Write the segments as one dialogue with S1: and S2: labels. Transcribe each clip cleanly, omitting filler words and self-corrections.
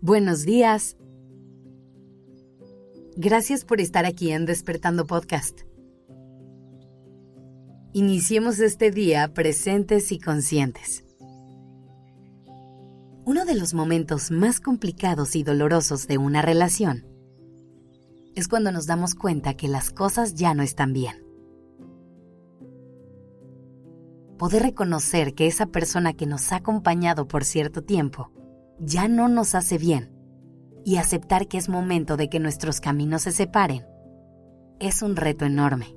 S1: Buenos días. Gracias por estar aquí en Despertando Podcast. Iniciemos este día presentes y conscientes. Uno de los momentos más complicados y dolorosos de una relación es cuando nos damos cuenta que las cosas ya no están bien. Poder reconocer que esa persona que nos ha acompañado por cierto tiempo ya no nos hace bien y aceptar que es momento de que nuestros caminos se separen es un reto enorme.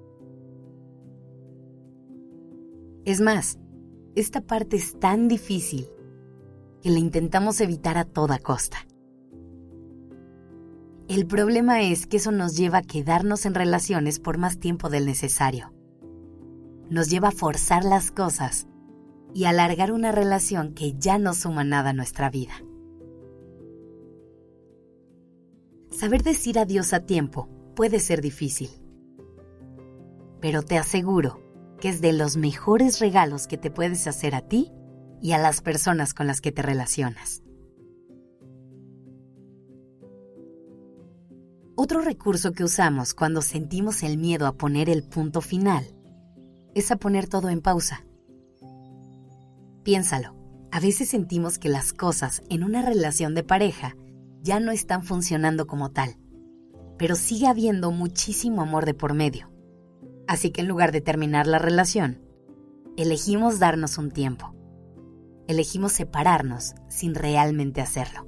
S1: Es más, esta parte es tan difícil que la intentamos evitar a toda costa. El problema es que eso nos lleva a quedarnos en relaciones por más tiempo del necesario. Nos lleva a forzar las cosas y alargar una relación que ya no suma nada a nuestra vida. Saber decir adiós a tiempo puede ser difícil, pero te aseguro que es de los mejores regalos que te puedes hacer a ti y a las personas con las que te relacionas. Otro recurso que usamos cuando sentimos el miedo a poner el punto final es a poner todo en pausa. Piénsalo, a veces sentimos que las cosas en una relación de pareja ya no están funcionando como tal, pero sigue habiendo muchísimo amor de por medio. Así que en lugar de terminar la relación, elegimos darnos un tiempo. Elegimos separarnos sin realmente hacerlo.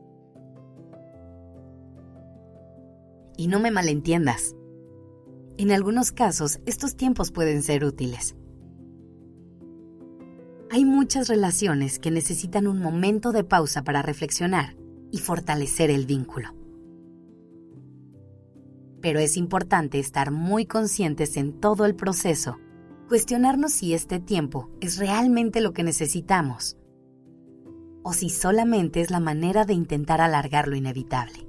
S1: Y no me malentiendas. En algunos casos, estos tiempos pueden ser útiles. Hay muchas relaciones que necesitan un momento de pausa para reflexionar y fortalecer el vínculo. Pero es importante estar muy conscientes en todo el proceso, cuestionarnos si este tiempo es realmente lo que necesitamos o si solamente es la manera de intentar alargar lo inevitable.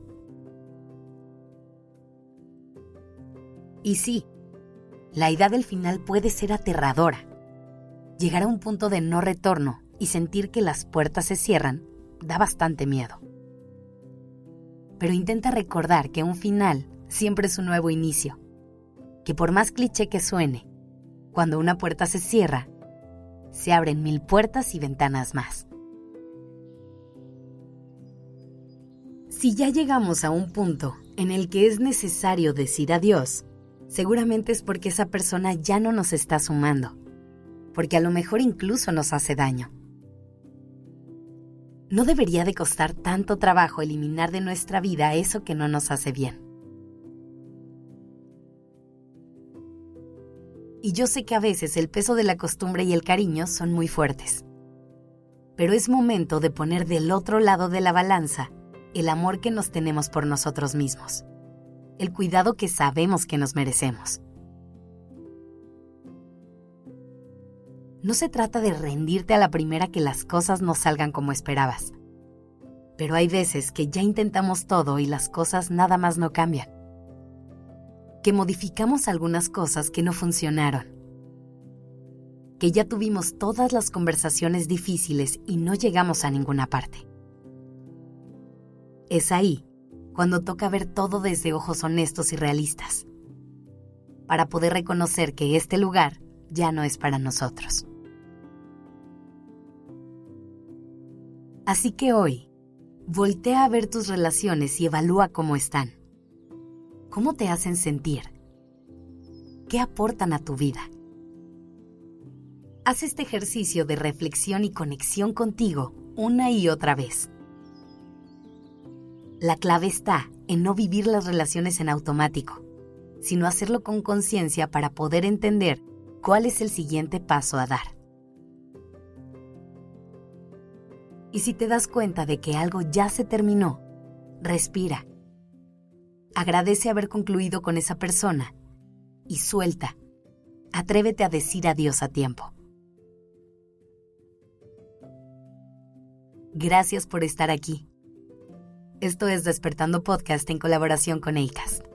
S1: Y sí, la idea del final puede ser aterradora. Llegar a un punto de no retorno y sentir que las puertas se cierran da bastante miedo. Pero intenta recordar que un final siempre es un nuevo inicio, que por más cliché que suene, cuando una puerta se cierra, se abren 1000 puertas y ventanas más. Si ya llegamos a un punto en el que es necesario decir adiós, seguramente es porque esa persona ya no nos está sumando, porque a lo mejor incluso nos hace daño. No debería de costar tanto trabajo eliminar de nuestra vida eso que no nos hace bien. Y yo sé que a veces el peso de la costumbre y el cariño son muy fuertes. Pero es momento de poner del otro lado de la balanza el amor que nos tenemos por nosotros mismos, el cuidado que sabemos que nos merecemos. No se trata de rendirte a la primera que las cosas no salgan como esperabas. Pero hay veces que ya intentamos todo y las cosas nada más no cambian. Que modificamos algunas cosas que no funcionaron. Que ya tuvimos todas las conversaciones difíciles y no llegamos a ninguna parte. Es ahí cuando toca ver todo desde ojos honestos y realistas, para poder reconocer que este lugar ya no es para nosotros. Así que hoy, voltea a ver tus relaciones y evalúa cómo están. ¿Cómo te hacen sentir? ¿Qué aportan a tu vida? Haz este ejercicio de reflexión y conexión contigo una y otra vez. La clave está en no vivir las relaciones en automático, sino hacerlo con conciencia para poder entender cuál es el siguiente paso a dar. Y si te das cuenta de que algo ya se terminó, respira. Agradece haber concluido con esa persona y suelta. Atrévete a decir adiós a tiempo. Gracias por estar aquí. Esto es Despertando Podcast en colaboración con Acast.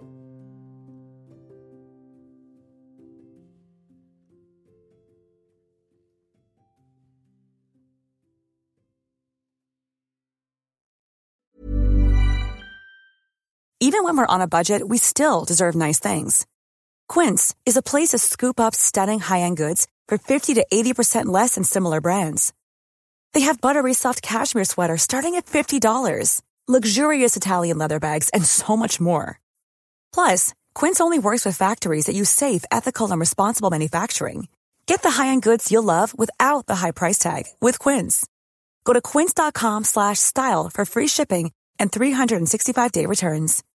S2: Even when we're on a budget, we still deserve nice things. Quince is a place to scoop up stunning high-end goods for 50 to 80% less than similar brands. They have buttery soft cashmere sweaters starting at $50, luxurious Italian leather bags, and so much more. Plus, Quince only works with factories that use safe, ethical, and responsible manufacturing. Get the high-end goods you'll love without the high price tag with Quince. Go to quince.com/style for free shipping and 365-day returns.